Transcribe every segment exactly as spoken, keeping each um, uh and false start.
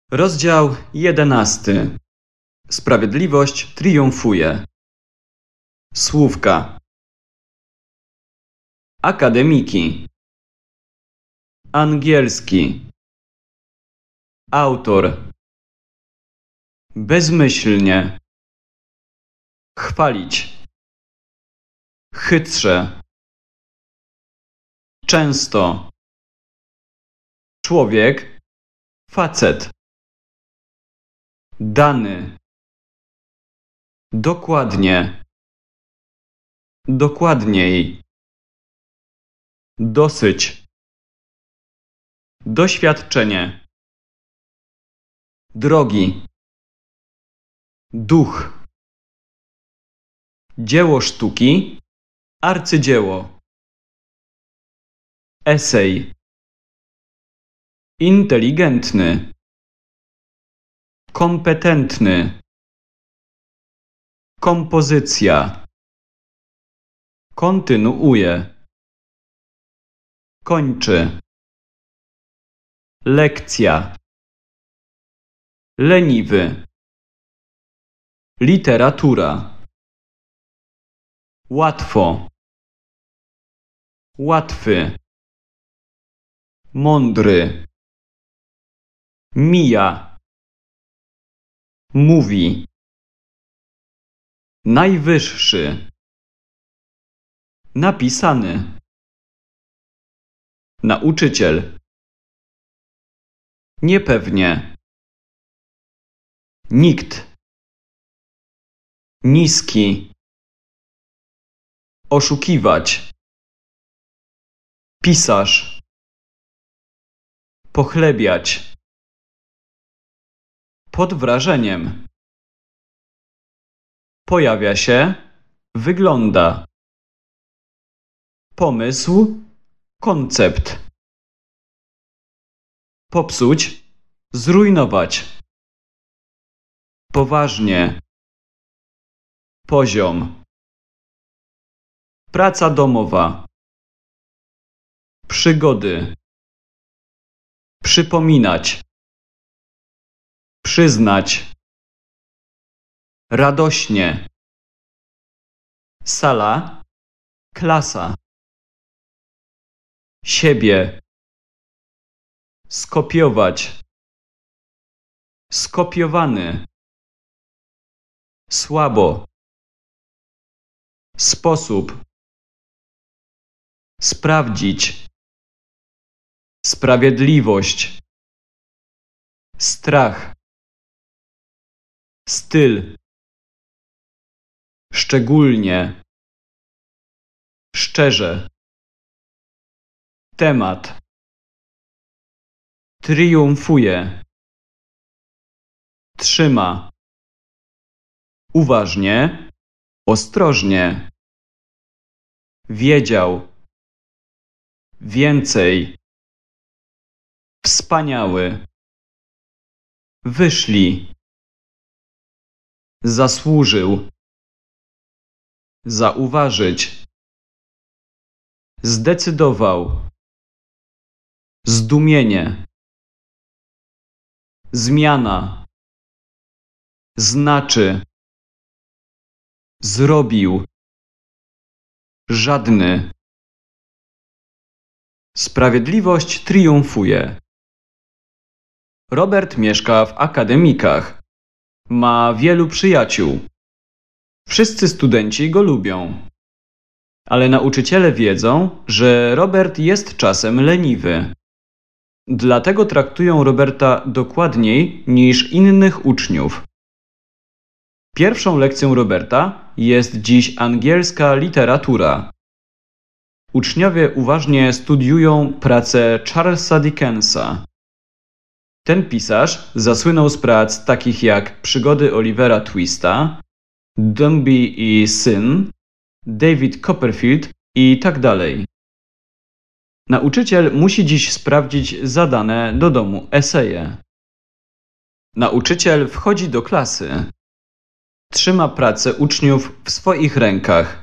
Rozdział jedenasty. Sprawiedliwość triumfuje. Słówka. Akademiki. Angielski. Autor. Bezmyślnie. Chwalić. Chytrze. Często. Człowiek. Facet. Dany. Dokładnie. Dokładniej. Dosyć. Doświadczenie. Drogi. Duch. Dzieło sztuki. Arcydzieło. Esej. Inteligentny. Kompetentny. Kompozycja. Kontynuuje. Kończy. Lekcja. Leniwy. Literatura. Łatwo. Łatwy. Mądry. Mija. Mówi. Najwyższy. Napisany. Nauczyciel. Niepewnie. Nikt. Niski. Oszukiwać. Pisarz. Pochlebiać. Pod wrażeniem. Pojawia się. Wygląda. Pomysł. Koncept. Popsuć. Zrujnować. Poważnie. Poziom. Praca domowa. Przygody. Przypominać. Przyznać. Radośnie. Sala. Klasa. Siebie. Skopiować. Skopiowany. Słabo. Sposób. Sprawdzić. Sprawiedliwość. Strach. Styl. Szczególnie. Szczerze. Temat. Triumfuje. Trzyma. Uważnie. Ostrożnie. Wiedział. Więcej. Wspaniały. Wyszli. Zasłużył. Zauważyć. Zdecydował. Zdumienie. Zmiana. Znaczy. Zrobił. Żadny. Sprawiedliwość triumfuje. Robert mieszka w akademikach. Ma wielu przyjaciół. Wszyscy studenci go lubią. Ale nauczyciele wiedzą, że Robert jest czasem leniwy. Dlatego traktują Roberta dokładniej niż innych uczniów. Pierwszą lekcją Roberta jest dziś angielska literatura. Uczniowie uważnie studiują pracę Charlesa Dickensa. Ten pisarz zasłynął z prac takich jak Przygody Olivera Twista, Dombey i syn, David Copperfield i tak dalej. Nauczyciel musi dziś sprawdzić zadane do domu eseje. Nauczyciel wchodzi do klasy. Trzyma pracę uczniów w swoich rękach.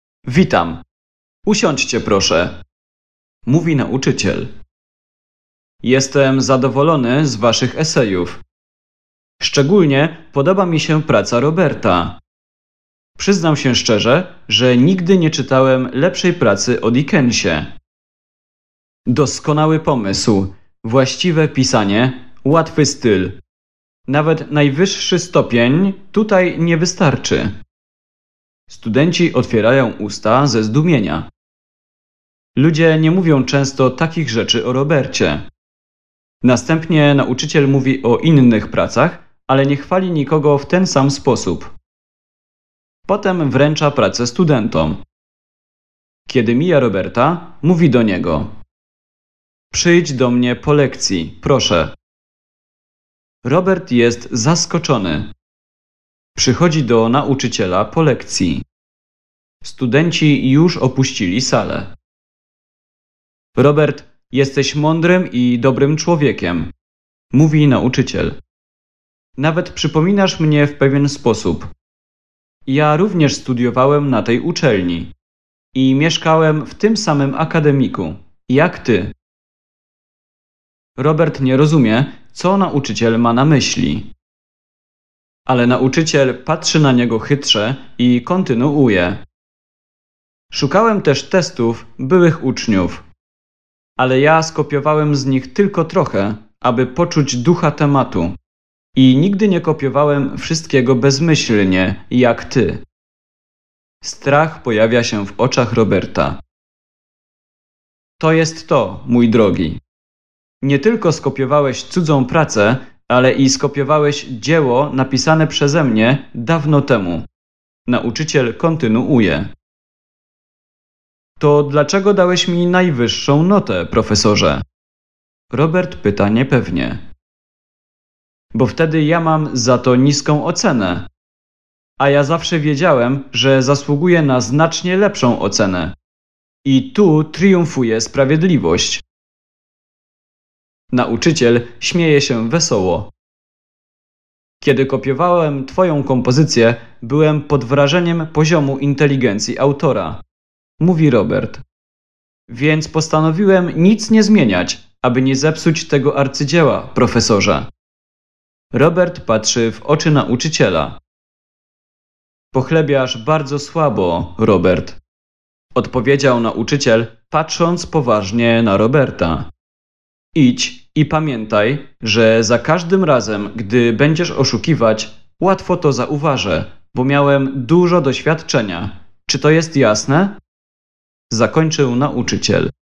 Witam. Usiądźcie proszę, mówi nauczyciel. Jestem zadowolony z waszych esejów. Szczególnie podoba mi się praca Roberta. Przyznam się szczerze, że nigdy nie czytałem lepszej pracy o Dickensie. Doskonały pomysł, właściwe pisanie, łatwy styl. Nawet najwyższy stopień tutaj nie wystarczy. Studenci otwierają usta ze zdumienia. Ludzie nie mówią często takich rzeczy o Robercie. Następnie nauczyciel mówi o innych pracach, ale nie chwali nikogo w ten sam sposób. Potem wręcza pracę studentom. Kiedy mija Roberta, mówi do niego: przyjdź do mnie po lekcji, proszę. Robert jest zaskoczony. Przychodzi do nauczyciela po lekcji. Studenci już opuścili salę. Robert, jesteś mądrym i dobrym człowiekiem, mówi nauczyciel. Nawet przypominasz mnie w pewien sposób. Ja również studiowałem na tej uczelni i mieszkałem w tym samym akademiku, jak ty. Robert nie rozumie, co nauczyciel ma na myśli. Ale nauczyciel patrzy na niego chytrze i kontynuuje. Szukałem też testów byłych uczniów, ale ja skopiowałem z nich tylko trochę, aby poczuć ducha tematu. I nigdy nie kopiowałem wszystkiego bezmyślnie, jak ty. Strach pojawia się w oczach Roberta. To jest to, mój drogi. Nie tylko skopiowałeś cudzą pracę, ale i skopiowałeś dzieło napisane przeze mnie dawno temu. Nauczyciel kontynuuje. To dlaczego dałeś mi najwyższą notę, profesorze? Robert pyta niepewnie. Bo wtedy ja mam za to niską ocenę. A ja zawsze wiedziałem, że zasługuję na znacznie lepszą ocenę. I tu triumfuje sprawiedliwość. Nauczyciel śmieje się wesoło. Kiedy kopiowałem twoją kompozycję, byłem pod wrażeniem poziomu inteligencji autora, mówi Robert. Więc postanowiłem nic nie zmieniać, aby nie zepsuć tego arcydzieła, profesorze. Robert patrzy w oczy nauczyciela. Pochlebiasz bardzo słabo, Robert, odpowiedział nauczyciel, patrząc poważnie na Roberta. Idź i pamiętaj, że za każdym razem, gdy będziesz oszukiwać, łatwo to zauważę, bo miałem dużo doświadczenia. Czy to jest jasne? Zakończył nauczyciel.